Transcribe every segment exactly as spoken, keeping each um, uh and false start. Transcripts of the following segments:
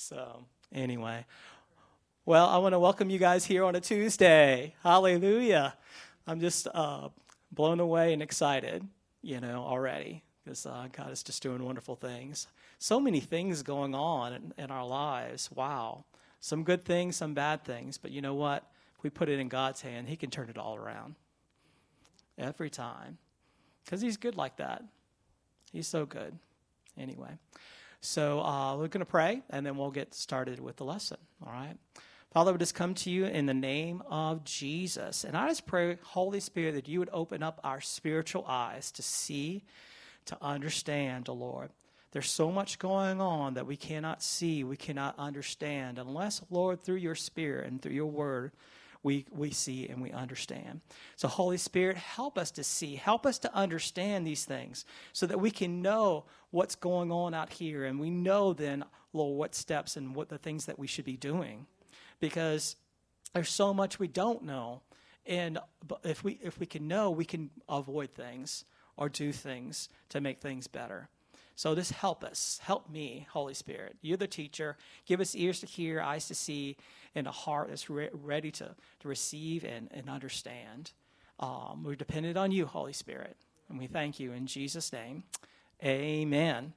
So anyway, well, I want to welcome you guys here on a Tuesday. Hallelujah. I'm just uh, blown away and excited, you know, already because uh, God is just doing wonderful things. So many things going on in, in our lives. Wow. Some good things, some bad things. But you know what? If we put it in God's hand, he can turn it all around every time because he's good like that. He's so good. Anyway. So uh, we're going to pray, and then we'll get started with the lesson, all right? Father, we just come to you in the name of Jesus. And I just pray, Holy Spirit, that you would open up our spiritual eyes to see, to understand, oh Lord. There's so much going on that we cannot see, we cannot understand, unless, Lord, through your Spirit and through your word, we we see and we understand. So, Holy Spirit, help us to see, help us to understand these things so that we can know what's going on out here. And we know then, Lord, what steps and what the things that we should be doing. Because there's so much we don't know. And if we if we can know, we can avoid things or do things to make things better. So just help us. Help me, Holy Spirit. You're the teacher. Give us ears to hear, eyes to see, and a heart that's re- ready to, to receive and, and understand. Um, we're dependent on you, Holy Spirit. And we thank you in Jesus' name. Amen.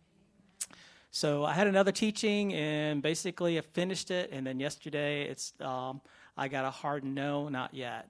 So I had another teaching, and basically I finished it. And then yesterday, it's um, I got a hard no, not yet.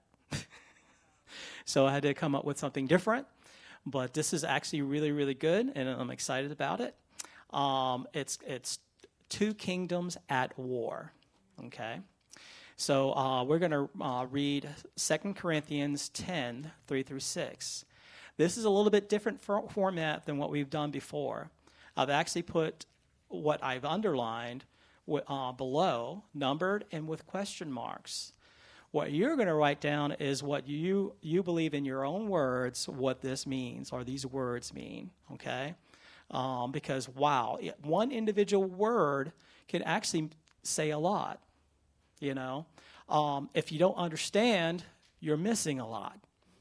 So I had to come up with something different. But this is actually really, really good, and I'm excited about it. Um, it's it's two kingdoms at war, okay? So uh, we're going to uh, read Second Corinthians ten, three through six. This is a little bit different for- format than what we've done before. I've actually put what I've underlined uh, below, numbered and with question marks. What you're going to write down is what you you believe in your own words what this means or these words mean, okay? Um, because, wow, one individual word can actually say a lot, you know? Um, if you don't understand, you're missing a lot,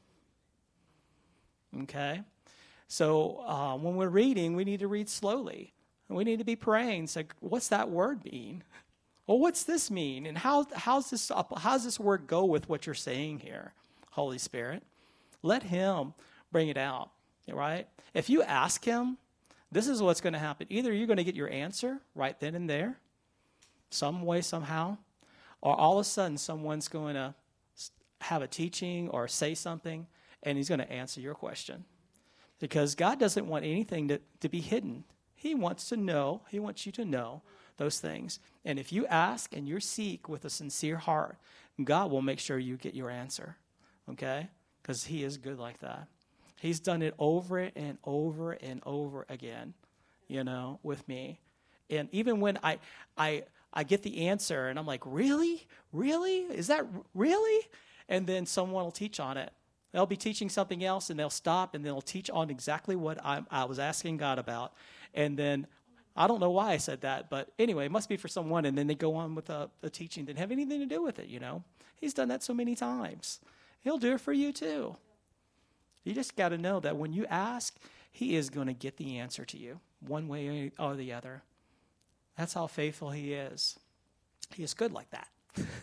okay? So uh, when we're reading, we need to read slowly. We need to be praying. It's like, what's that word mean? Well, what's this mean? And how how's this how's this word go with what you're saying here, Holy Spirit? Let him bring it out, right? If you ask him, this is what's going to happen. Either you're going to get your answer right then and there, some way, somehow, or all of a sudden someone's going to have a teaching or say something, and he's going to answer your question. Because God doesn't want anything to, to be hidden. He wants to know, he wants you to know those things. And if you ask and you seek with a sincere heart, God will make sure you get your answer, okay? Because he is good like that. He's done it over and over and over again, you know, with me. And even when I I I get the answer and I'm like, really? Really? Is that really? And then someone will teach on it. They'll be teaching something else and they'll stop and they'll teach on exactly what I, I was asking God about. And then I don't know why I said that, but anyway, it must be for someone, and then they go on with a, a teaching that didn't have anything to do with it, you know. He's done that so many times. He'll do it for you too. You just got to know that when you ask, he is going to get the answer to you, one way or the other. That's how faithful he is. He is good like that.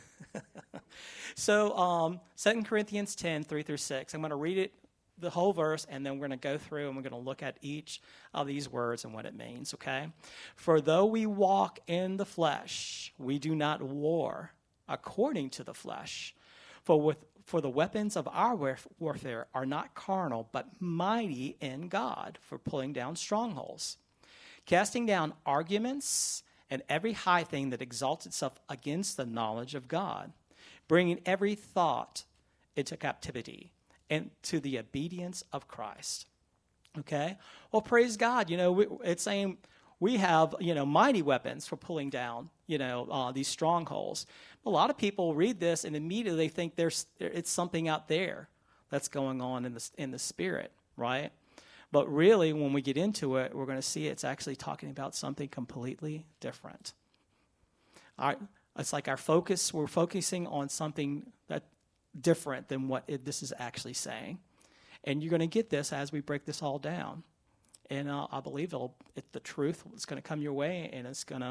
So um, Second Corinthians ten, three through six, I'm going to read it, the whole verse, and then we're going to go through and we're going to look at each of these words and what it means, okay? For though we walk in the flesh, we do not war according to the flesh. For with for the weapons of our warfare are not carnal, but mighty in God for pulling down strongholds, casting down arguments and every high thing that exalts itself against the knowledge of God, bringing every thought into captivity and to the obedience of Christ. Okay? Well, praise God. You know, we, it's saying we have, you know, mighty weapons for pulling down, you know, uh, these strongholds. A lot of people read this and immediately think there's it's something out there that's going on in the, in the spirit, right? But really, when we get into it, we're going to see it's actually talking about something completely different. Our, it's like our focus, we're focusing on something that different than what it, this is actually saying. And you're going to get this as we break this all down. And uh, I believe it'll, it, the truth is going to come your way, and it's going to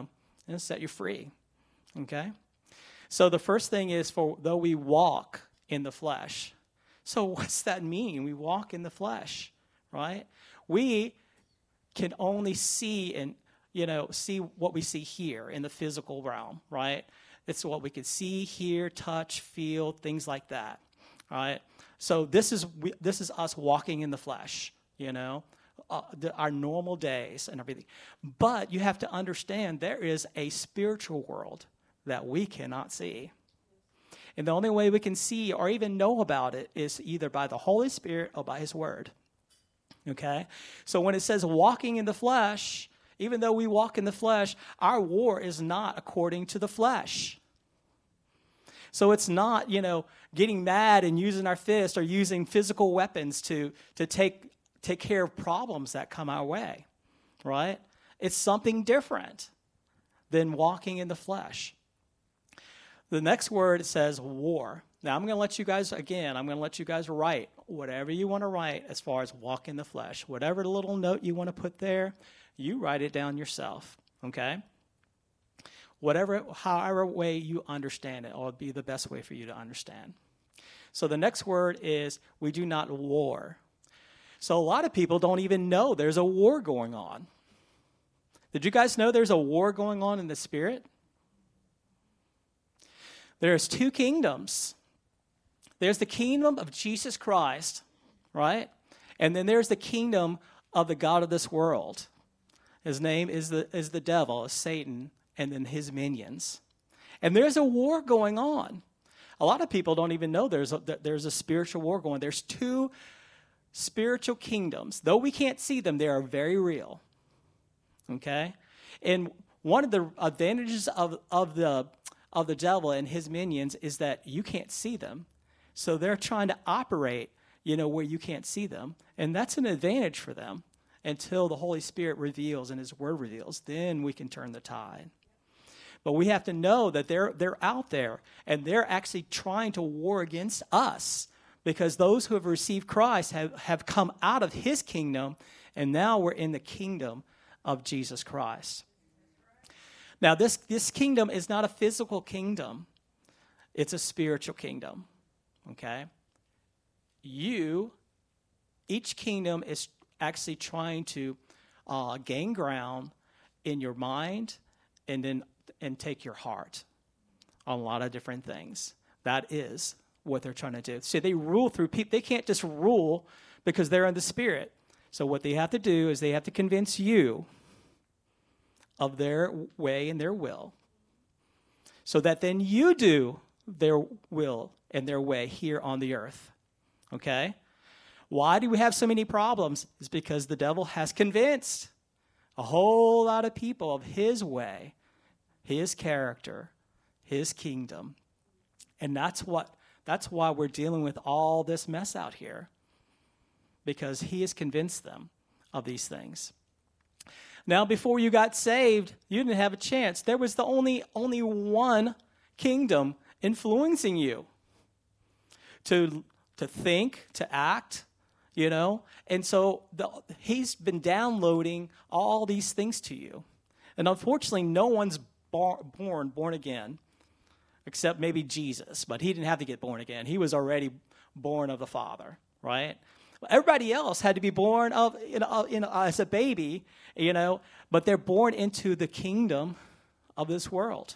and set you free. Okay? So the first thing is, for though we walk in the flesh. So what's that mean? We walk in the flesh, right? We can only see and, you know, see what we see here in the physical realm, right? It's what we can see, hear, touch, feel, things like that, right? So this is we, this is us walking in the flesh, you know, uh, the, our normal days and everything. But you have to understand there is a spiritual world that we cannot see. And the only way we can see or even know about it is either by the Holy Spirit or by his word. Okay? So when it says walking in the flesh, even though we walk in the flesh, our war is not according to the flesh. So it's not, you know, getting mad and using our fist or using physical weapons to, to take, take care of problems that come our way, right? It's something different than walking in the flesh. The next word says war. Now, I'm going to let you guys, again, I'm going to let you guys write whatever you want to write as far as walk in the flesh. Whatever little note you want to put there, you write it down yourself, okay? Whatever, however way you understand it, will be the best way for you to understand. So the next word is we do not war. So a lot of people don't even know there's a war going on. Did you guys know there's a war going on in the spirit? There's two kingdoms. There's the kingdom of Jesus Christ, right? And then there's the kingdom of the god of this world. His name is the is the devil, is Satan, and then his minions. And there's a war going on. A lot of people don't even know there's a, there's a spiritual war going on. There's two spiritual kingdoms. Though we can't see them, they are very real. Okay? And one of the advantages of, of the of the devil and his minions is that you can't see them. So they're trying to operate, you know, where you can't see them. And that's an advantage for them until the Holy Spirit reveals and his word reveals. Then we can turn the tide. But we have to know that they're they're out there and they're actually trying to war against us, because those who have received Christ have, have come out of his kingdom, and now we're in the kingdom of Jesus Christ. Now, this, this kingdom is not a physical kingdom. It's a spiritual kingdom, okay? You, each kingdom is actually trying to uh, gain ground in your mind and then and take your heart on a lot of different things. That is what they're trying to do. So they rule through people. They can't just rule because they're in the spirit. So what they have to do is they have to convince you of their way and their will, so that then you do their will and their way here on the earth. Okay? Why do we have so many problems? It's because the devil has convinced a whole lot of people of his way, his character, his kingdom. And that's what that's why we're dealing with all this mess out here, because he has convinced them of these things. Now, before you got saved, you didn't have a chance. There was the only, only one kingdom influencing you to, to think, to act, you know. And so the, he's been downloading all these things to you. And unfortunately, no one's bar, born, born again, except maybe Jesus. But he didn't have to get born again. He was already born of the Father, right? Everybody else had to be born of, you know, you know, as a baby, you know, but they're born into the kingdom of this world.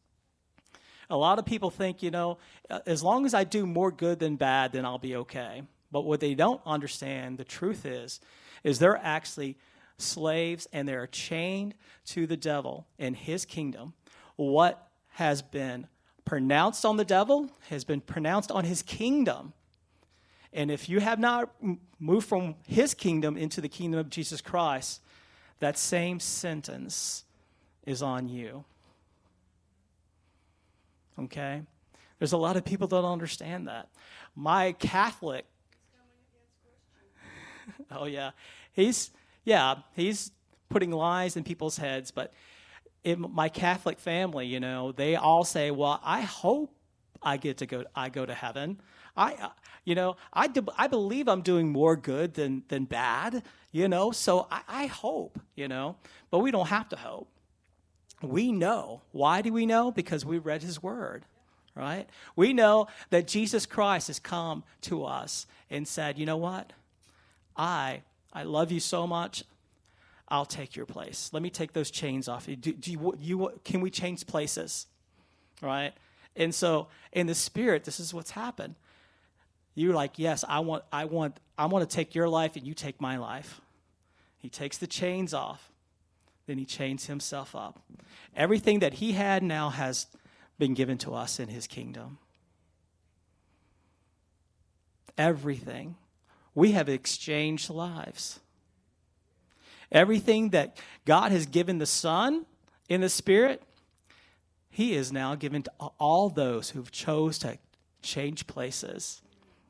A lot of people think, you know, as long as I do more good than bad, then I'll be okay. But what they don't understand, the truth is, is they're actually slaves and they're chained to the devil and his kingdom. What has been pronounced on the devil has been pronounced on his kingdom. And if you have not moved from his kingdom into the kingdom of Jesus Christ, that same sentence is on you. Okay? There's a lot of people that don't understand that. My Catholic, oh yeah, he's, yeah, he's putting lies in people's heads, but in my Catholic family, you know, they all say, well, I hope I get to go, I go to heaven. I, you know, I, do, I believe I'm doing more good than, than bad, you know, so I, I hope, you know, but we don't have to hope. we know. Why do we know? Because we read his word, right? We know that Jesus Christ has come to us and said, you know what? I, I love you so much. I'll take your place. Let me take those chains off you. Do, do you, you, can we change places, right? And so in the Spirit, this is what's happened. You're like, yes, I want, I want, I want to take your life and you take my life. He takes the chains off. Then he chains himself up. Everything that he had now has been given to us in his kingdom. Everything. We have exchanged lives. Everything that God has given the Son in the Spirit, he is now given to all those who've chose to change places.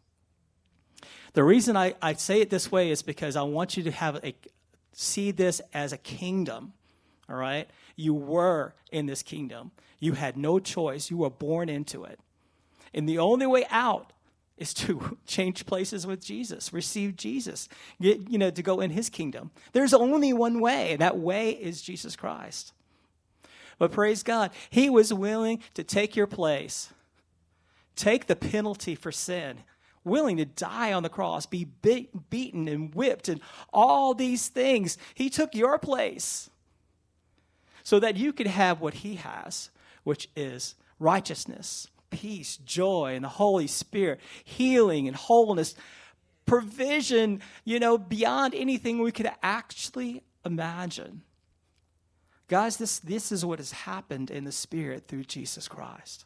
The reason I, I say it this way is because I want you to have a see this as a kingdom, all right? You were in this kingdom. You had no choice. You were born into it. And the only way out is to change places with Jesus, receive Jesus, get, you know, to go in his kingdom. There's only one way, and that way is Jesus Christ. But praise God, he was willing to take your place, take the penalty for sin, willing to die on the cross, be beat, beaten and whipped and all these things. He took your place so that you could have what he has, which is righteousness, peace, joy, and the Holy Spirit, healing and wholeness, provision, you know, beyond anything we could actually imagine. Guys, this, this is what has happened in the Spirit through Jesus Christ.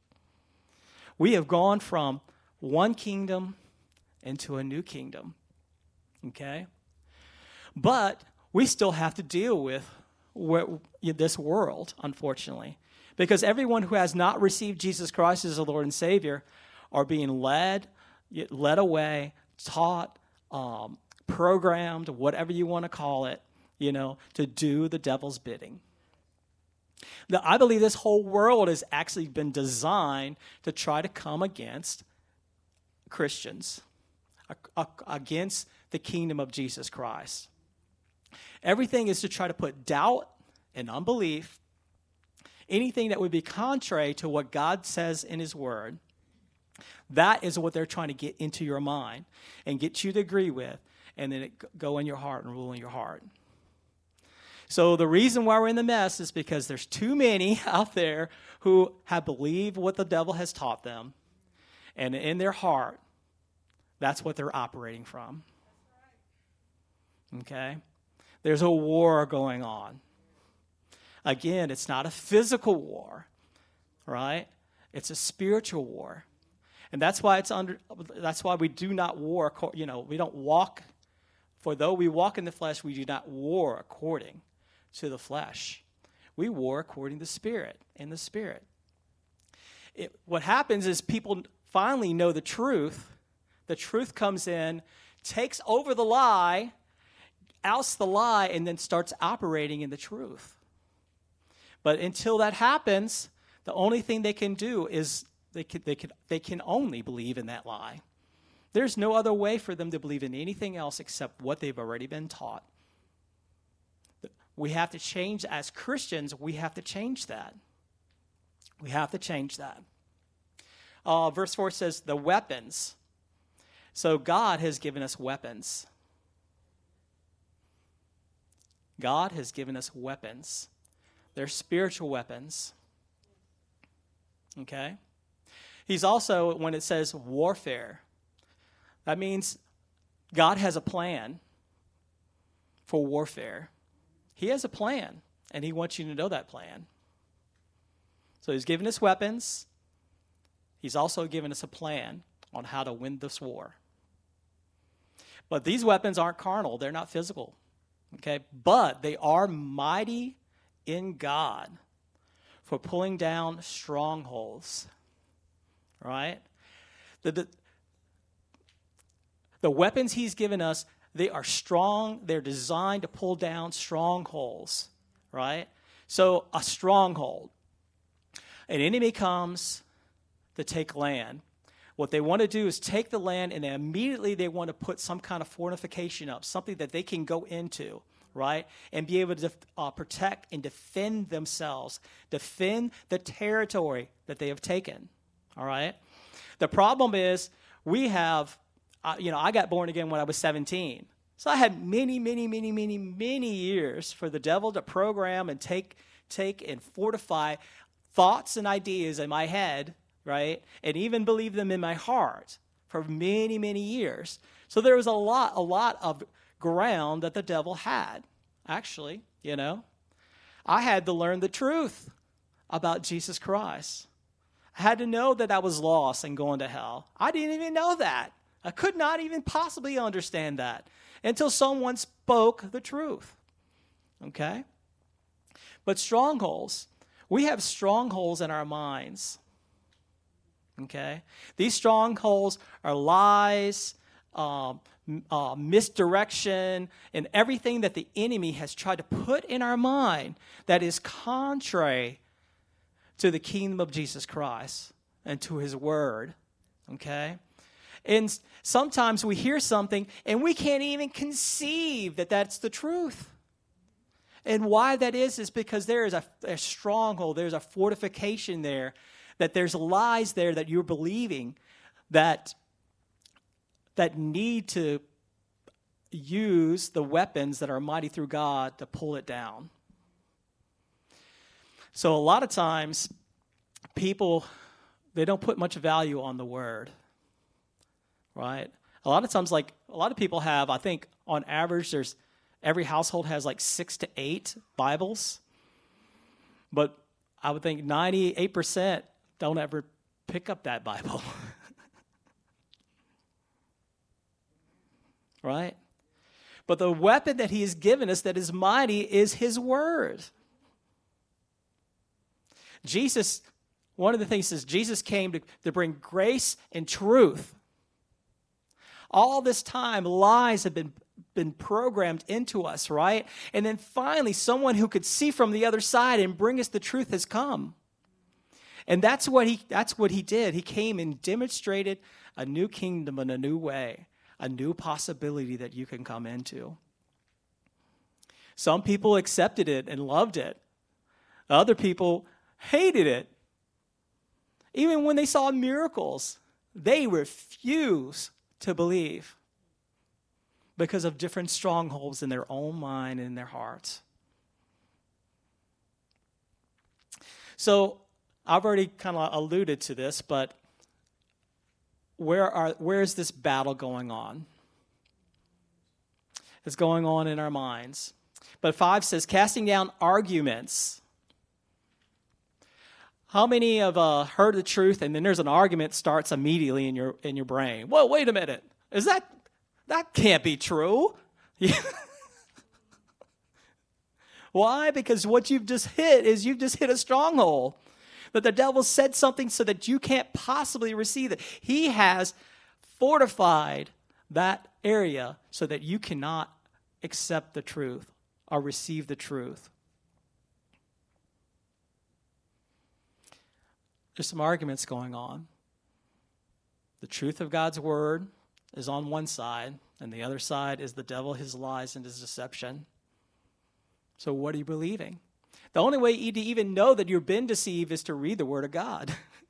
We have gone from one kingdom into a new kingdom, okay? But we still have to deal with where, this world, unfortunately, because everyone who has not received Jesus Christ as a Lord and Savior are being led, led away, taught, um, programmed, whatever you want to call it, you know, to do the devil's bidding. Now, I believe this whole world has actually been designed to try to come against Christians, against the kingdom of Jesus Christ. Everything is to try to put doubt and unbelief, anything that would be contrary to what God says in his word. That is what they're trying to get into your mind and get you to agree with, and then it go in your heart and rule in your heart. So the reason why we're in the mess is because there's too many out there who have believed what the devil has taught them, and in their heart, that's what they're operating from. Okay? There's a war going on. Again, it's not a physical war, right? It's a spiritual war. And that's why it's under that's why we do not war, you know, we don't walk, for though we walk in the flesh, we do not war according to the flesh. We war according to the Spirit, in the Spirit. It, what happens is people finally know the truth. The truth comes in, takes over the lie, ousts the lie, and then starts operating in the truth. But until that happens, the only thing they can do is they can, they can, they can only believe in that lie. There's no other way for them to believe in anything else except what they've already been taught. We have to change, as Christians, we have to change that. We have to change that. Uh, verse four says, the weapons. So God has given us weapons. God has given us weapons. They're spiritual weapons. Okay? He's also, when it says warfare, that means God has a plan for warfare. He has a plan, and he wants you to know that plan. So he's given us weapons. He's also given us a plan on how to win this war. But these weapons aren't carnal. They're not physical. Okay? But they are mighty in God for pulling down strongholds. Right? The, the, the weapons he's given us, they are strong. They're designed to pull down strongholds. Right? So a stronghold. An enemy comes to take land. What they want to do is take the land, and then immediately they want to put some kind of fortification up, something that they can go into, right? And be able to uh, protect and defend themselves, defend the territory that they have taken, all right? The problem is we have, uh, you know, I got born again when I was seventeen. So I had many, many, many, many, many years for the devil to program and take, take and fortify thoughts and ideas in my head, right? And even believe them in my heart for many, many years. So there was a lot, a lot of ground that the devil had, actually, you know. I had to learn the truth about Jesus Christ. I had to know that I was lost and going to hell. I didn't even know that. I could not even possibly understand that until someone spoke the truth, okay? But strongholds, we have strongholds in our minds, okay? These strongholds are lies, um, uh, misdirection, and everything that the enemy has tried to put in our mind that is contrary to the kingdom of Jesus Christ and to his word, okay? And sometimes we hear something and we can't even conceive that that's the truth. And why that is is because there is a, a stronghold, there's a fortification there, that there's lies there that you're believing that, that need to use the weapons that are mighty through God to pull it down. So a lot of times, people, they don't put much value on the word, right? A lot of times, like, a lot of people have, I think, on average, there's, every household has like six to eight Bibles. But I would think ninety-eight percent don't ever pick up that Bible. Right? But the weapon that he has given us that is mighty is his word. Jesus, one of the things is Jesus came to, to bring grace and truth. All this time, lies have been, been programmed into us, right? And then finally, someone who could see from the other side and bring us the truth has come. And that's what he, that's what he did. He came and demonstrated a new kingdom in a new way, a new possibility that you can come into. Some people accepted it and loved it. Other people hated it. Even when they saw miracles, they refused to believe because of different strongholds in their own mind and in their hearts. So I've already kind of alluded to this, but where are where is this battle going on? It's going on in our minds. But five says, casting down arguments. How many have uh, heard the truth and then there's an argument starts immediately in your in your brain? Whoa, wait a minute. Is that, that can't be true. Why? Because what you've just hit is you've just hit a stronghold. That the devil said something so that you can't possibly receive it. He has fortified that area so that you cannot accept the truth or receive the truth. There's some arguments going on. The truth of God's word is on one side, and the other side is the devil, his lies, and his deception. So what are you believing? The only way you to even know that you've been deceived is to read the word of God.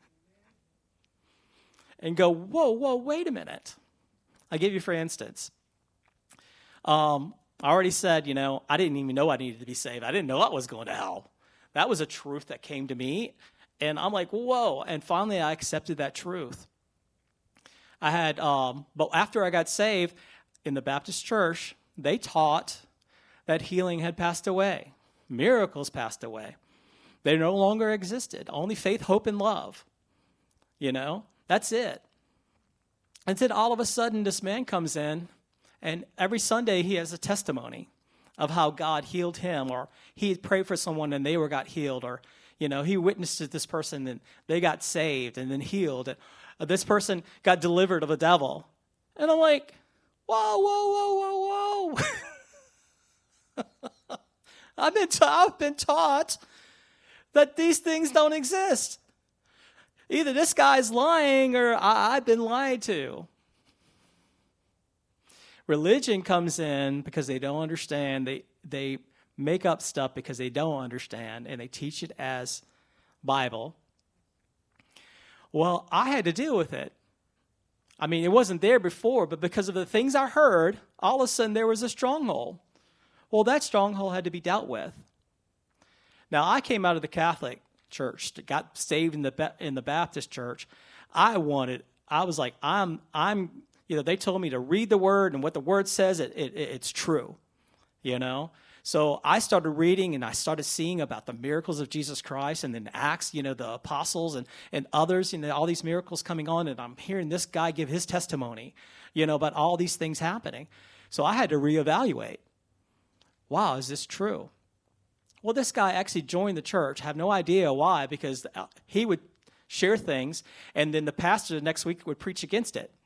And go, whoa, whoa, wait a minute. I'll give you for instance. Um, I already said, you know, I didn't even know I needed to be saved. I didn't know I was going to hell. That was a truth that came to me. And I'm like, whoa. And finally, I accepted that truth. I had, um, but after I got saved in the Baptist church, they taught that healing had passed away. Miracles passed away. They no longer existed. Only faith, hope, and love. You know, that's it. And then all of a sudden, this man comes in, and every Sunday he has a testimony of how God healed him, or he had prayed for someone and they were got healed, or you know, he witnessed to this person and they got saved and then healed. And this person got delivered of a devil. And I'm like, whoa, whoa, whoa, whoa, whoa. I've been, ta- I've been taught that these things don't exist. Either this guy's lying or I- I've been lied to. Religion comes in because they don't understand. They they make up stuff because they don't understand, and they teach it as Bible. Well, I had to deal with it. I mean, it wasn't there before, but because of the things I heard, all of a sudden there was a stronghold. Well, that stronghold had to be dealt with. Now, I came out of the Catholic church, got saved in the in the Baptist church. I wanted, I was like, I'm, I'm, you know, they told me to read the Word, and what the Word says, it, it it's true, you know. So I started reading, and I started seeing about the miracles of Jesus Christ, and then Acts, you know, the apostles and, and others, you know, all these miracles coming on, and I'm hearing this guy give his testimony, you know, about all these things happening. So I had to reevaluate. Wow, is this true? Well, this guy actually joined the church. I have no idea why, because he would share things, and then the pastor the next week would preach against it.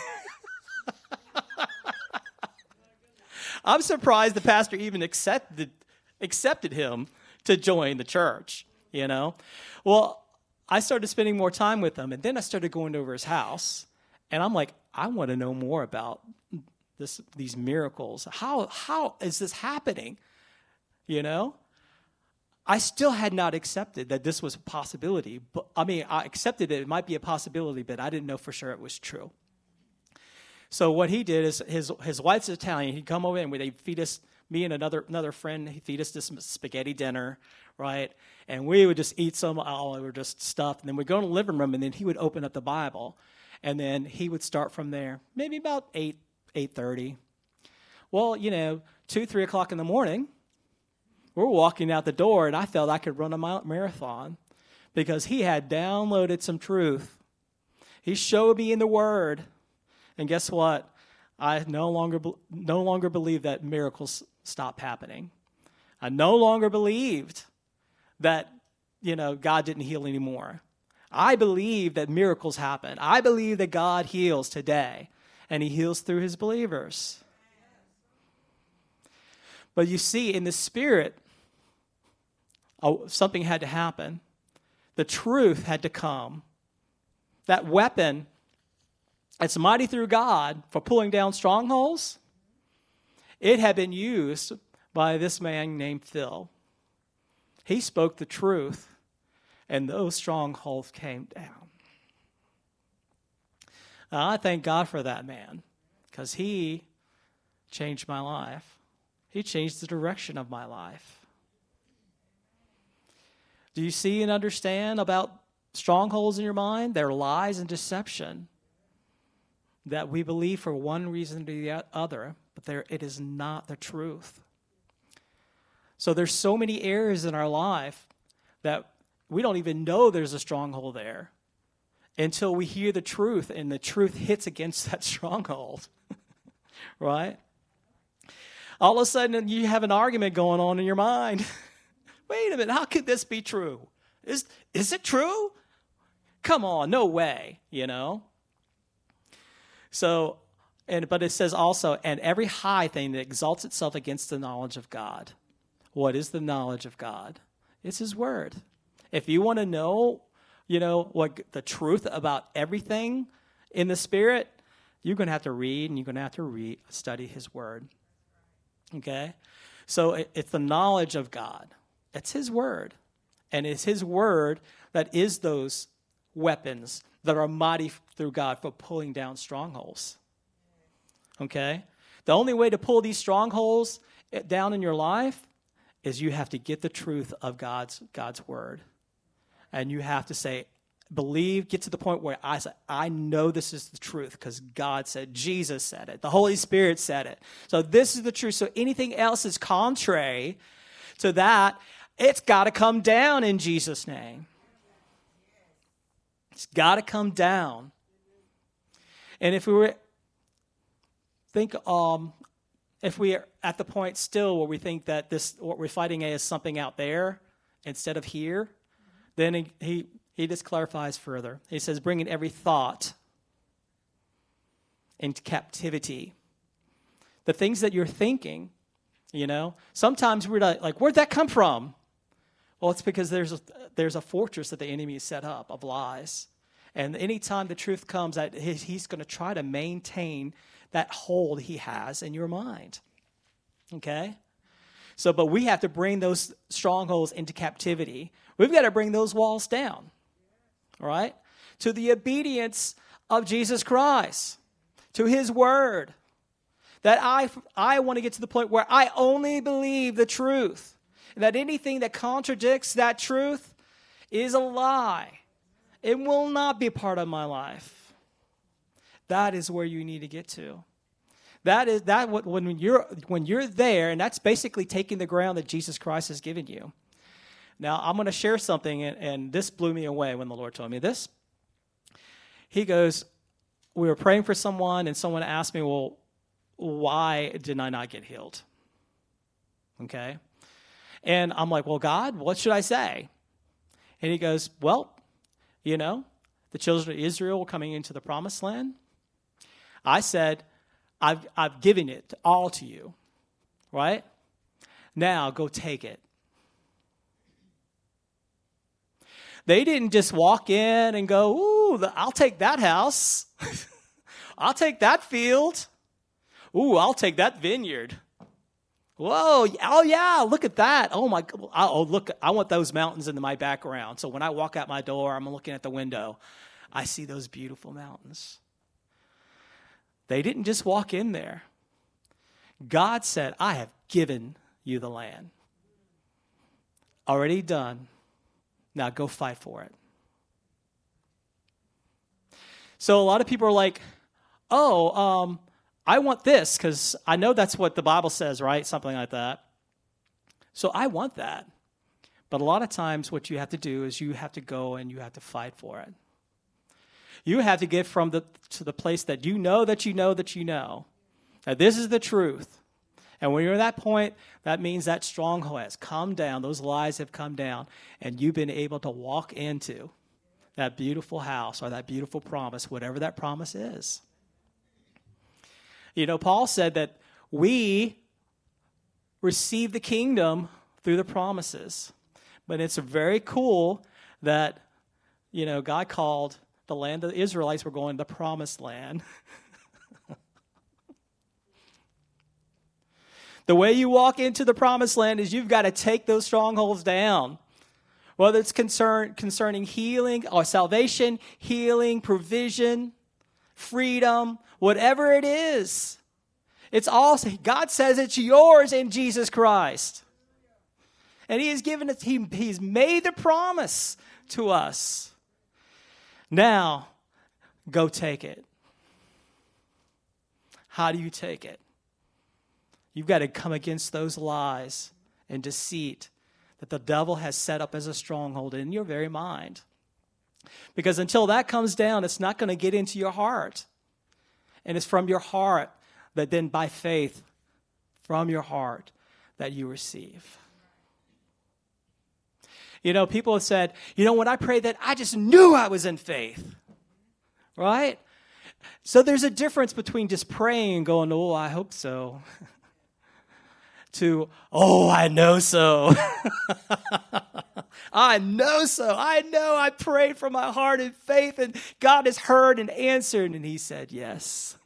I'm surprised the pastor even accepted accepted him to join the church, you know. Well, I started spending more time with him, and then I started going over his house, and I'm like, I want to know more about this, these miracles. How how is this happening, you know? I still had not accepted that this was a possibility. But I mean, I accepted it. It might be a possibility, but I didn't know for sure it was true. So what he did is his his wife's Italian. He'd come over and they'd feed us, me and another another friend, he'd feed us this spaghetti dinner, right? And we would just eat some, oh, we were just stuffed. And then we'd go in the living room, and then he would open up the Bible. And then he would start from there, maybe about eight, eight thirty. Well, you know, two, three o'clock in the morning, we're walking out the door, and I felt I could run a marathon because he had downloaded some truth. He showed me in the Word. And guess what? I no longer no longer believe that miracles stop happening. I no longer believed that, you know, God didn't heal anymore. I believe that miracles happen. I believe that God heals today, and he heals through his believers. But you see, in the Spirit, oh, something had to happen. The truth had to come. That weapon, it's mighty through God for pulling down strongholds. It had been used by this man named Phil. He spoke the truth, and those strongholds came down. Now, I thank God for that man, because he changed my life. He changed the direction of my life. Do you see and understand about strongholds in your mind? They're lies and deception that we believe for one reason or the other, but there, it is not the truth. So there's so many areas in our life that we don't even know there's a stronghold there until we hear the truth, and the truth hits against that stronghold, right? All of a sudden, you have an argument going on in your mind. Wait a minute, how could this be true? Is, is it true? Come on, no way, you know? So, and but it says also, and every high thing that exalts itself against the knowledge of God. What is the knowledge of God? It's his word. If you want to know, you know, what the truth about everything in the Spirit, you're going to have to read, and you're going to have to read, study his word. Okay? So it, it's the knowledge of God. It's his word. And it's his word that is those weapons that are mighty through God for pulling down strongholds. Okay? The only way to pull these strongholds down in your life is you have to get the truth of God's God's word. And you have to say, believe, get to the point where I say, I know this is the truth because God said, Jesus said it, the Holy Spirit said it. So this is the truth. So anything else is contrary to that, it's got to come down in Jesus' name. It's got to come down. And if we were think, um, if we are at the point still where we think that this what we're fighting is something out there instead of here, then he he, he just clarifies further. He says, bringing every thought into captivity. The things that you're thinking, you know, sometimes we're like, where'd that come from? Well, it's because there's a, there's a fortress that the enemy has set up of lies. And anytime the truth comes, that he's going to try to maintain that hold he has in your mind. Okay? So, but we have to bring those strongholds into captivity. We've got to bring those walls down. All right? To the obedience of Jesus Christ, to his word. That I, I want to get to the point where I only believe the truth. And that anything that contradicts that truth is a lie. It will not be part of my life. That is where you need to get to. That is that what when you're when you're there, and that's basically taking the ground that Jesus Christ has given you. Now I'm going to share something, and, and this blew me away when the Lord told me this. He goes, we were praying for someone, and someone asked me, well, why did I not get healed? Okay. And I'm like, well, God, what should I say? And he goes, well, you know, the children of Israel were coming into the promised land. I said, I've, I've given it all to you, right? Now go take it. They didn't just walk in and go, ooh, I'll take that house. I'll take that field. Ooh, I'll take that vineyard. Whoa, oh yeah, look at that. Oh my, oh look, I want those mountains in my background. So when I walk out my door, I'm looking at the window. I see those beautiful mountains. They didn't just walk in there. God said, I have given you the land. Already done. Now go fight for it. So a lot of people are like, oh, um, I want this because I know that's what the Bible says, right? Something like that. So I want that. But a lot of times what you have to do is you have to go and you have to fight for it. You have to get from the to the place that you know that you know that you know. Now this is the truth. And when you're at that point, that means that stronghold has come down. Those lies have come down. And you've been able to walk into that beautiful house or that beautiful promise, whatever that promise is. You know, Paul said that we receive the kingdom through the promises. But it's very cool that, you know, God called the land of the Israelites were going to the promised land. The way you walk into the promised land is you've got to take those strongholds down. Whether it's concern, concerning healing or salvation, healing, provision, freedom, whatever it is. It's all, God says it's yours in Jesus Christ. And he has given it, he, he's made the promise to us. Now, go take it. How do you take it? You've got to come against those lies and deceit that the devil has set up as a stronghold in your very mind. Because until that comes down, it's not going to get into your heart. And it's from your heart that then by faith, from your heart, that you receive. You know, people have said, you know, when I prayed that, I just knew I was in faith. Right? So there's a difference between just praying and going, oh, I hope so. To, oh, I know so. I know so. I know I prayed from my heart in faith, and God has heard and answered, and he said yes.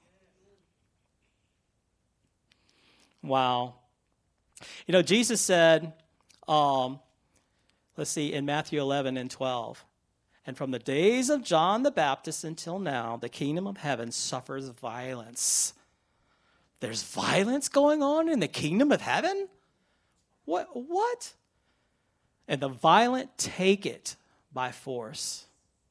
Wow. You know, Jesus said, um, let's see, in Matthew eleven and twelve, and from the days of John the Baptist until now, the kingdom of heaven suffers violence. There's violence going on in the kingdom of heaven? What? What? And the violent take it by force.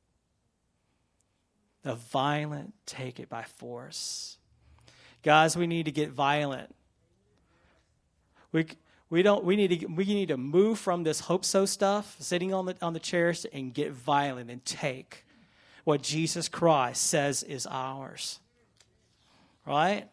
The violent take it by force. Guys, we need to get violent. We we don't we need to we need to move from this hope so stuff, sitting on the on the chairs, and get violent and take what Jesus Christ says is ours. Right?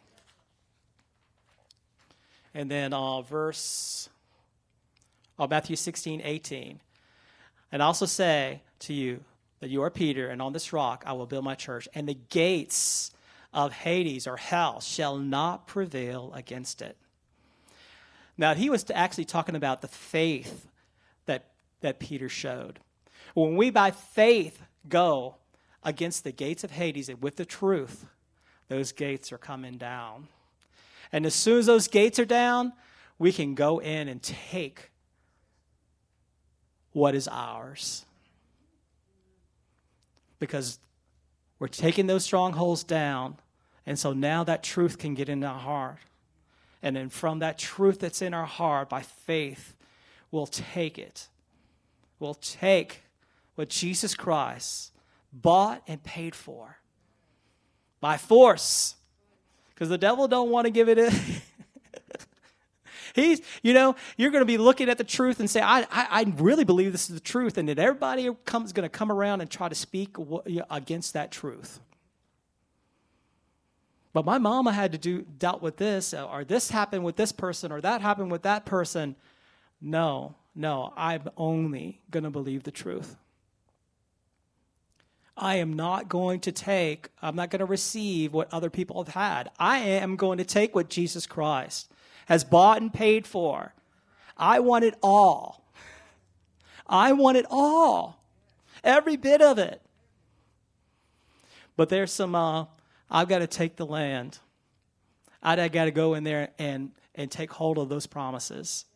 And then uh, verse, oh, Matthew sixteen, eighteen. And I also say to you that you are Peter, and on this rock I will build my church, and the gates of Hades or hell shall not prevail against it. Now, he was actually talking about the faith that, that Peter showed. When we by faith go against the gates of Hades and with the truth, those gates are coming down. And as soon as those gates are down, we can go in and take what is ours. Because we're taking those strongholds down, and so now that truth can get in our heart. And then from that truth that's in our heart, by faith, we'll take it. We'll take what Jesus Christ bought and paid for by force. Because the devil don't want to give it in. He's, you know, you're going to be looking at the truth and say, I, I, I really believe this is the truth. And then everybody comes going to come around and try to speak against that truth. But my mama had to do dealt with this, or this happened with this person, or that happened with that person. No, no, I'm only going to believe the truth. I am not going to take, I'm not going to receive what other people have had. I am going to take what Jesus Christ has bought and paid for. I want it all. I want it all. Every bit of it. But there's some, uh, I've got to take the land. I got to go in there and, and take hold of those promises.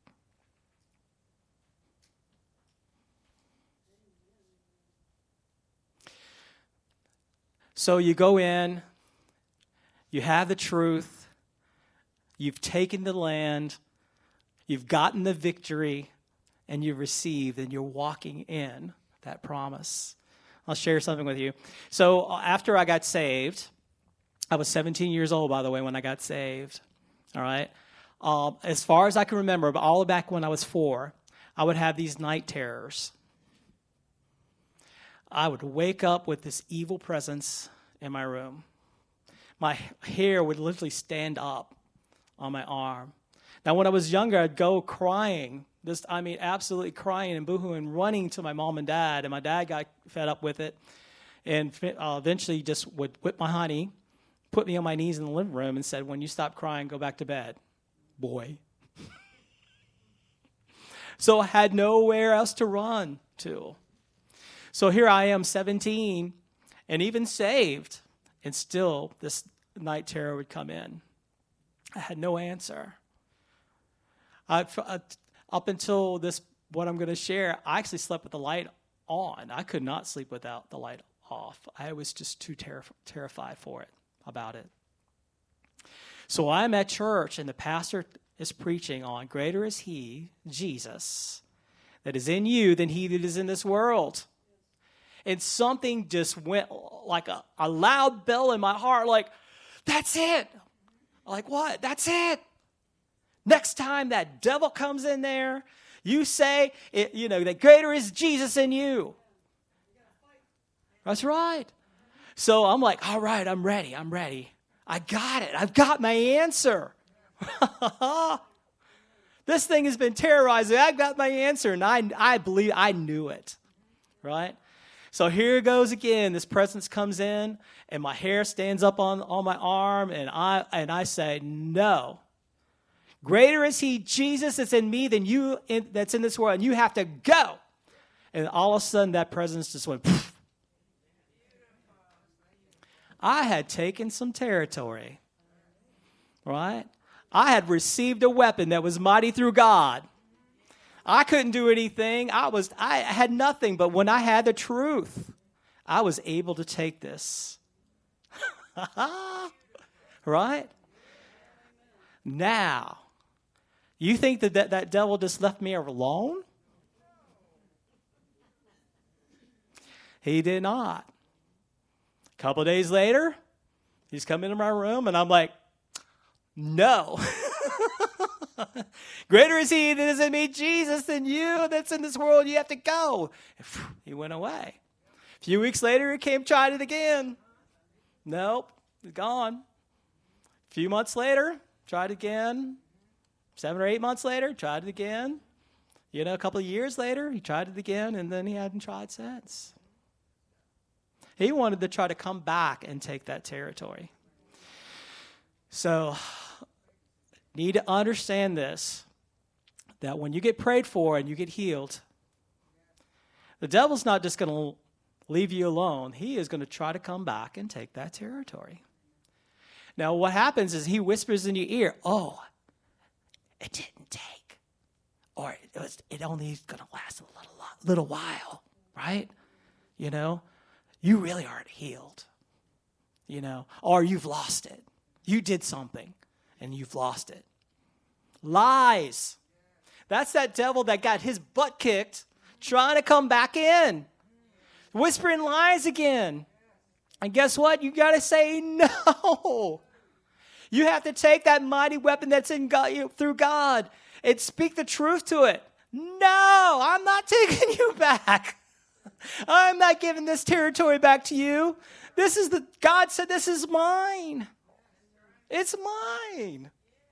So you go in, you have the truth, you've taken the land, you've gotten the victory, and you've received, and you're walking in that promise. I'll share something with you. So after I got saved, I was seventeen years old, by the way, when I got saved. All right? Um, as far as I can remember, but all back when I was four, I would have these night terrors. I would wake up with this evil presence in my room. My hair would literally stand up on my arm. Now, when I was younger, I'd go crying, just, I mean, absolutely crying and boohooing, running to my mom and dad, and my dad got fed up with it, and uh, eventually just would whip my honey, put me on my knees in the living room, and said, when you stop crying, go back to bed, boy. So I had nowhere else to run to. So here I am, seventeen, and even saved, and still this night terror would come in. I had no answer. I, up until this, what I'm going to share, I actually slept with the light on. I could not sleep without the light off. I was just too terri- terrified for it, about it. So I'm at church, and the pastor is preaching on, greater is he, Jesus, that is in you than he that is in this world. And something just went like a, a loud bell in my heart, like, that's it. Like, what? That's it. Next time that devil comes in there, you say, it, you know, that greater is Jesus in you. That's right. So I'm like, all right, I'm ready. I'm ready. I got it. I've got my answer. This thing has been terrorizing. I've got my answer, and I, I believe I knew it, right? So here it goes again. This presence comes in, and my hair stands up on, on my arm, and I and I say, no. Greater is he, Jesus, that's in me than you in, that's in this world, and you have to go. And all of a sudden, that presence just went, poof. I had taken some territory, right? I had received a weapon that was mighty through God. I couldn't do anything. I was I had nothing, but when I had the truth, I was able to take this. Right? Now, you think that, that that devil just left me alone? He did not. A couple of days later, he's come into my room, and I'm like, no. Greater is he that is in me, Jesus, than you that's in this world. You have to go. He went away. A few weeks later, he came, tried it again. Nope, he's gone. A few months later, tried again. Seven or eight months later, tried it again. You know, a couple of years later, he tried it again, and then he hadn't tried since. He wanted to try to come back and take that territory. So, need to understand this, that when you get prayed for and you get healed, the devil's not just going to leave you alone. He is going to try to come back and take that territory. Now, what happens is he whispers in your ear, oh, it didn't take, or it was, it only is going to last a little, little while, right? You know, you really aren't healed, you know, or you've lost it. You did something and you've lost it. Lies. That's that devil that got his butt kicked trying to come back in, whispering lies again. And guess what? You got to say no. You have to take that mighty weapon that's in God, you know, through God, and speak the truth to it. No, I'm not taking you back. I'm not giving this territory back to you. This is the, God said this is mine. It's mine.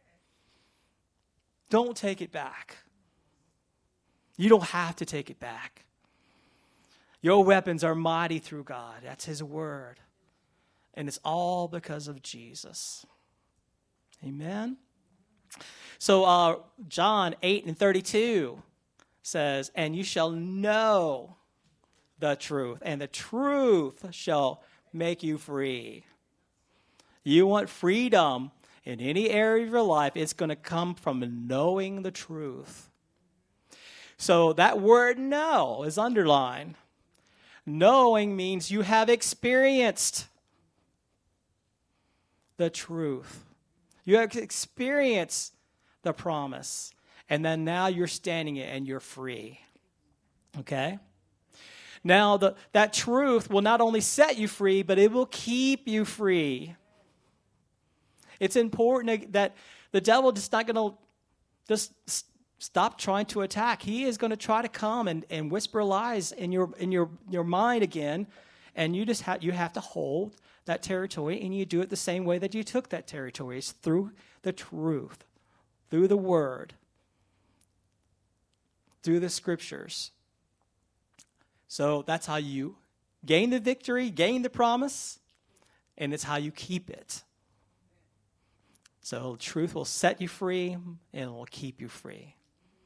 Don't take it back. You don't have to take it back. Your weapons are mighty through God. That's his word. And it's all because of Jesus. Amen. So uh, John eight and thirty-two says, and you shall know the truth, and the truth shall make you free. You want freedom in any area of your life, it's going to come from knowing the truth. So that word know is underlined. Knowing means you have experienced the truth. You have experienced the promise. And then now you're standing it and you're free. Okay? Now, the, that truth will not only set you free, but it will keep you free. It's important that the devil is not going to just stop trying to attack. He is going to try to come and, and whisper lies in your in your, your mind again, and you just have you have to hold that territory, and you do it the same way that you took that territory. It's through the truth, through the word, through the scriptures. So that's how you gain the victory, gain the promise, and it's how you keep it. So truth will set you free, and it will keep you free.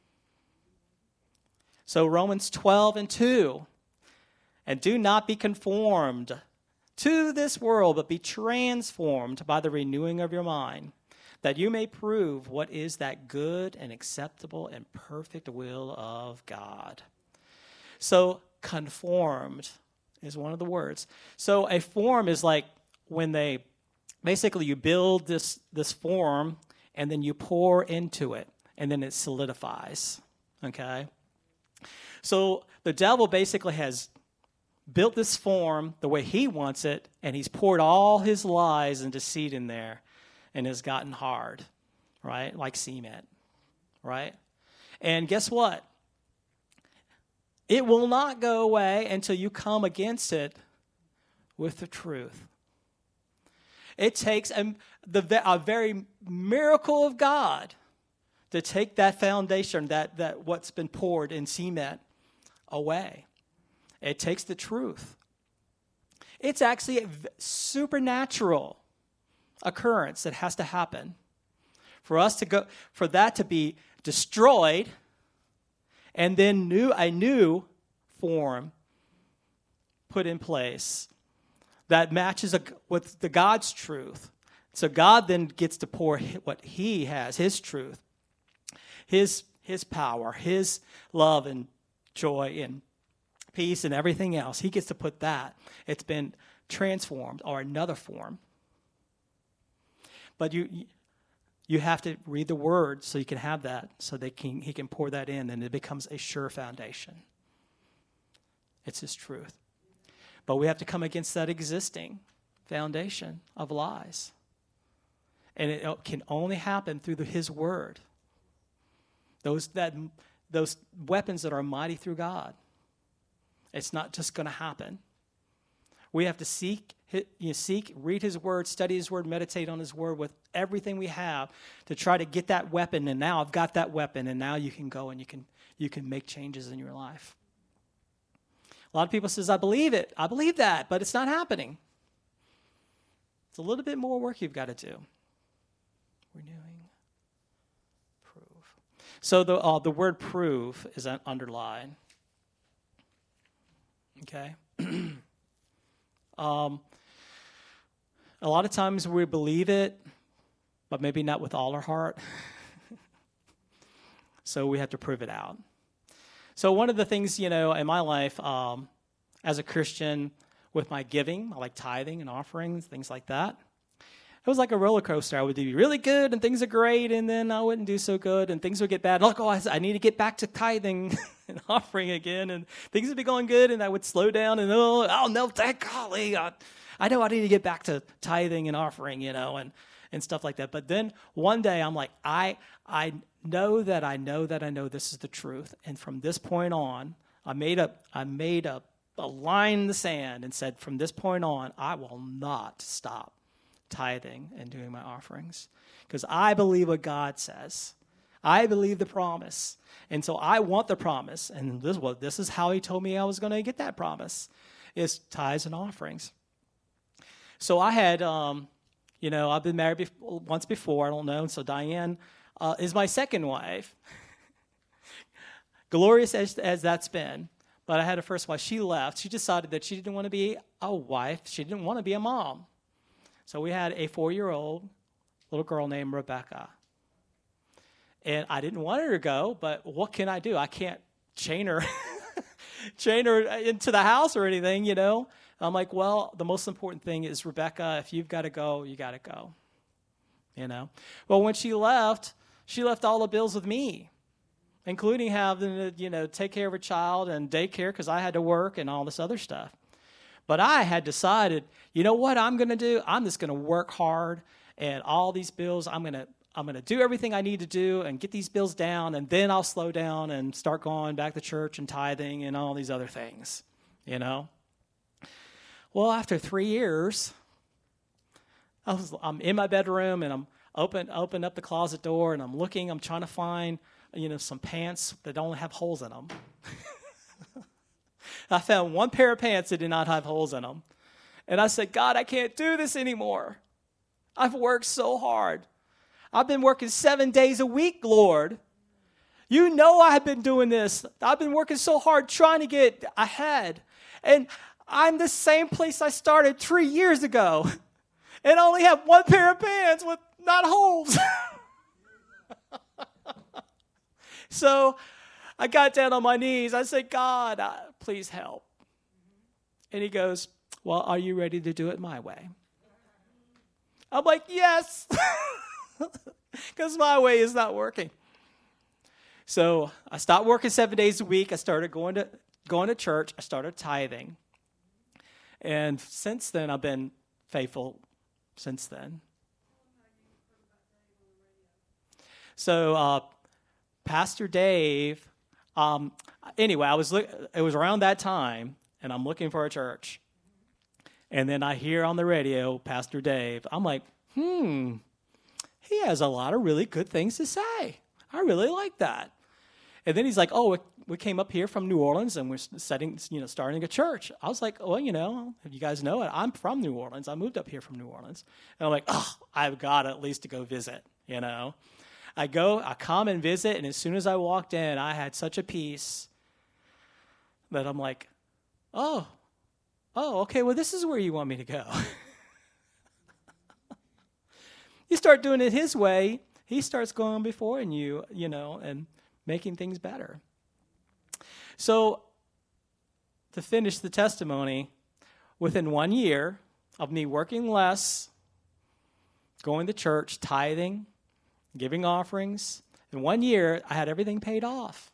So Romans twelve and two, and do not be conformed to this world, but be transformed by the renewing of your mind, that you may prove what is that good and acceptable and perfect will of God. So conformed is one of the words. So a form is like when they, basically you build this, this form and then you pour into it and then it solidifies, okay? So the devil basically has built this form the way he wants it, and he's poured all his lies and deceit in there and has gotten hard, right? Like cement, right? And guess what? It will not go away until you come against it with the truth. It takes a, the, a very miracle of God to take that foundation, that, that what's been poured in cement, away. It takes the truth. It's actually a supernatural occurrence that has to happen for us to go, for that to be destroyed, and then new a new form put in place that matches a, with the God's truth. So God then gets to pour what he has, his truth, his his power, his love and joy and peace and everything else. He gets to put that. It's been transformed, or another form. But you you have to read the word so you can have that, so they can he can pour that in, and it becomes a sure foundation. It's his truth. But we have to come against that existing foundation of lies. And it can only happen through the, his word. Those that those weapons that are mighty through God. It's not just going to happen. We have to seek, you know, seek, read his word, study his word, meditate on his word with everything we have to try to get that weapon. And now I've got that weapon, and now you can go and you can you can make changes in your life. A lot of people says, I believe it. I believe that, but it's not happening. It's a little bit more work you've got to do. Renewing, prove. So the uh, the word prove is an underline. Okay. um, A lot of times we believe it, but maybe not with all our heart. So we have to prove it out. So one of the things, you know, in my life um, as a Christian with my giving, I like tithing and offerings, things like that. It was like a roller coaster. I would do really good and things are great, and then I wouldn't do so good and things would get bad. And like, oh, I, I need to get back to tithing and offering again, and things would be going good, and I would slow down and, oh, oh no, thank golly, I, I know I need to get back to tithing and offering, you know, and, and stuff like that. But then one day I'm like, I I know that I know that I know this is the truth. And from this point on, I made a, I made a, a line in the sand and said, from this point on, I will not stop tithing and doing my offerings, because I believe what God says. I believe the promise, and so I want the promise. And this well, this is how He told me I was going to get that promise, is tithes and offerings. So I had, um, you know, I've been married bef- once before. I don't know. So Diane uh, is my second wife. Glorious as, as that's been, but I had a first wife. She left. She decided that she didn't want to be a wife. She didn't want to be a mom. So we had a four-year-old little girl named Rebecca. And I didn't want her to go, but what can I do? I can't chain her chain her into the house or anything, you know. I'm like, well, the most important thing is, Rebecca, if you've got to go, you got to go, you know. Well, when she left, she left all the bills with me, including having to, you know, take care of a child and daycare because I had to work and all this other stuff. But I had decided, you know what I'm going to do? I'm just going to work hard, and all these bills, I'm going to I'm going to do everything I need to do and get these bills down, and then I'll slow down and start going back to church and tithing and all these other things, you know. Well, after three years, I was I'm in my bedroom, and I'm open open up the closet door, and I'm looking. I'm trying to find, you know, some pants that don't have holes in them. I found one pair of pants that did not have holes in them. And I said, God, I can't do this anymore. I've worked so hard. I've been working seven days a week, Lord. You know I've been doing this. I've been working so hard trying to get ahead. And I'm the same place I started three years ago. And I only have one pair of pants with not holes. So I got down on my knees. I said, God, uh, please help. And He goes, well, are you ready to do it my way? I'm like, yes, because my way is not working. So I stopped working seven days a week. I started going to going to church. I started tithing. And since then, I've been faithful since then. So uh, Pastor Dave... Um, anyway, I was look, it was around that time, and I'm looking for a church. And then I hear on the radio, Pastor Dave. I'm like, hmm, he has a lot of really good things to say. I really like that. And then he's like, oh, we came up here from New Orleans, and we're setting, you know, starting a church. I was like, well, you know, if you guys know it, I'm from New Orleans. I moved up here from New Orleans. And I'm like, oh, I've got at least to go visit, you know. I go, I come and visit, and as soon as I walked in, I had such a peace that I'm like, oh, oh, okay, well, this is where you want me to go. You start doing it His way, He starts going before you, you know, and making things better. So to finish the testimony, within one year of me working less, going to church, tithing, giving offerings, in one year, I had everything paid off.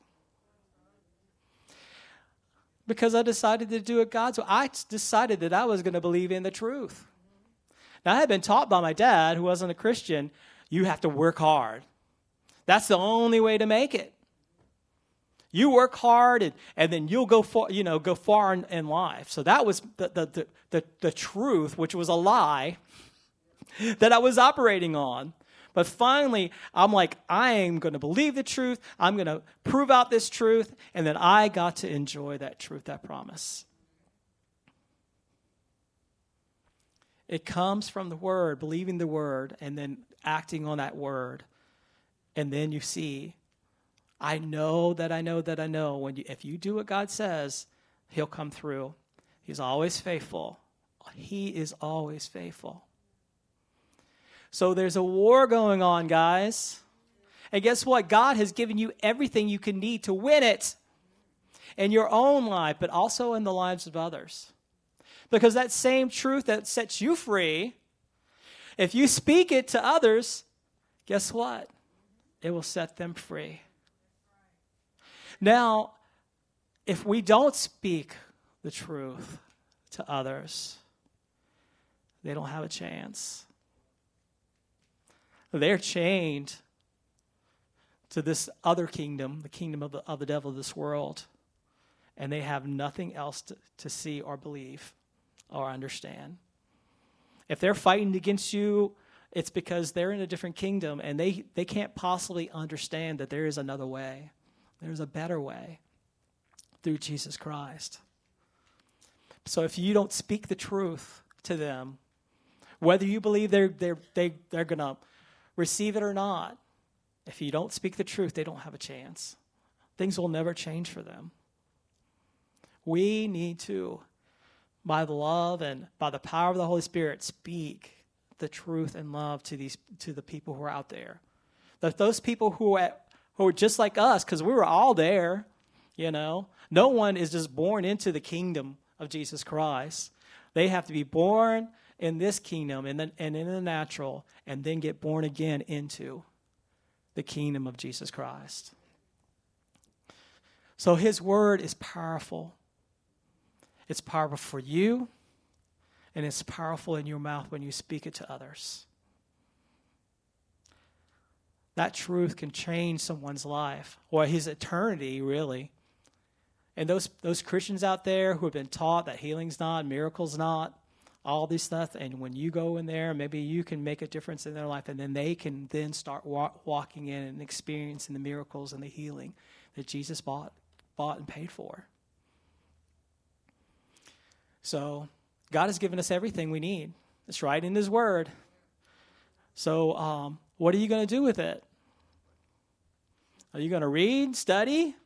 Because I decided to do it God's way. I decided that I was going to believe in the truth. Now, I had been taught by my dad, who wasn't a Christian, you have to work hard. That's the only way to make it. You work hard, and, and then you'll go far, you know, go far in, in life. So that was the, the, the, the, the truth, which was a lie that I was operating on. But finally, I'm like, I am going to believe the truth. I'm going to prove out this truth. And then I got to enjoy that truth, that promise. It comes from the Word, believing the Word, and then acting on that Word. And then you see, I know that I know that I know. When you, if you do what God says, He'll come through. He's always faithful. He is always faithful. So there's a war going on, guys. And guess what? God has given you everything you can need to win it in your own life, but also in the lives of others. Because that same truth that sets you free, if you speak it to others, guess what? It will set them free. Now, if we don't speak the truth to others, they don't have a chance. They're chained to this other kingdom, the kingdom of the, of the devil of this world, and they have nothing else to, to see or believe or understand. If they're fighting against you, it's because they're in a different kingdom, and they, they can't possibly understand that there is another way. There's a better way through Jesus Christ. So if you don't speak the truth to them, whether you believe they're, they're, they, they're going to receive it or not, if you don't speak the truth, they don't have a chance. Things will never change for them. We need to, by the love and by the power of the Holy Spirit, speak the truth and love to these to the people who are out there. That those people who are, who are just like us, because we were all there, you know. No one is just born into the kingdom of Jesus Christ. They have to be born in this kingdom and then and in the natural, and then get born again into the kingdom of Jesus Christ. So his word is powerful. It's powerful for you, and it's powerful in your mouth when you speak it to others. That truth can change someone's life, or his eternity, really. And those, those Christians out there who have been taught that healing's not, miracles not, all this stuff, and when you go in there, maybe you can make a difference in their life, and then they can then start walk, walking in and experiencing the miracles and the healing that Jesus bought, bought and paid for. So God has given us everything we need. It's right in his word. So um, what are you going to do with it? Are you going to read, study?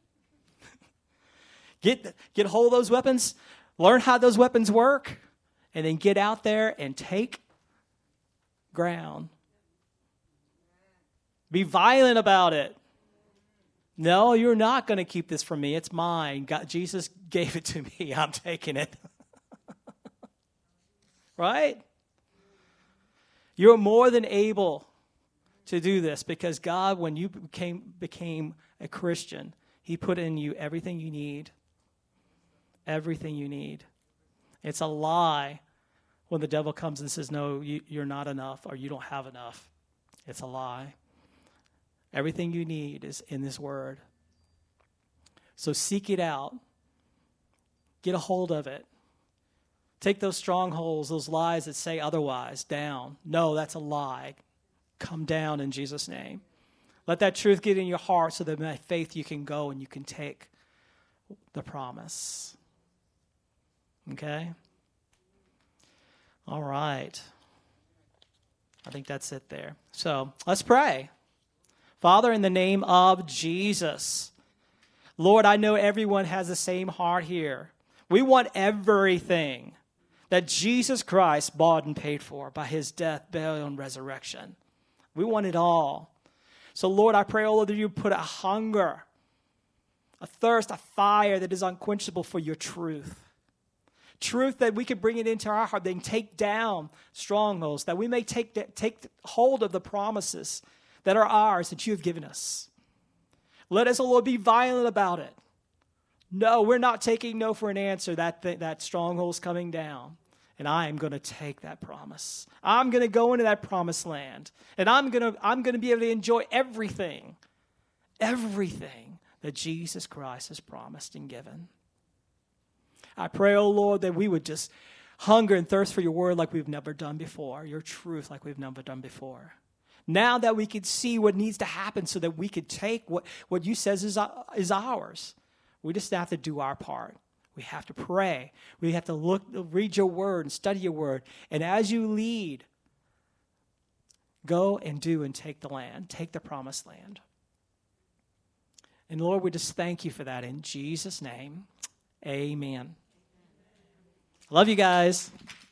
get, get hold of those weapons, learn how those weapons work, and then get out there and take ground. Be violent about it. No, you're not going to keep this from me. It's mine. God, Jesus gave it to me. I'm taking it. Right? You're more than able to do this because God, when you became, became a Christian, he put in you everything you need. Everything you need. It's a lie when the devil comes and says, no, you, you're not enough or you don't have enough. It's a lie. Everything you need is in this word. So seek it out. Get a hold of it. Take those strongholds, those lies that say otherwise, down. No, that's a lie. Come down in Jesus' name. Let that truth get in your heart so that by faith you can go and you can take the promise. Okay? All right. I think that's it there. So let's pray. Father, in the name of Jesus, Lord, I know everyone has the same heart here. We want everything that Jesus Christ bought and paid for by his death, burial, and resurrection. We want it all. So, Lord, I pray, oh Lord, that you put a hunger, a thirst, a fire that is unquenchable for your truth. Truth that we can bring it into our heart, then take down strongholds, that we may take, take hold of the promises that are ours, that you have given us. Let us, oh Lord, be violent about it. No, we're not taking no for an answer. That, th- that stronghold's coming down. And I am going to take that promise. I'm going to go into that promised land. And I'm going to I'm going to be able to enjoy everything, everything that Jesus Christ has promised and given. I pray, oh Lord, that we would just hunger and thirst for your word like we've never done before, your truth like we've never done before. Now that we could see what needs to happen so that we could take what, what you says is, is ours. We just have to do our part. We have to pray. We have to look, read your word and study your word. And as you lead, go and do and take the land. Take the promised land. And Lord, we just thank you for that in Jesus' name. Amen. Love you guys.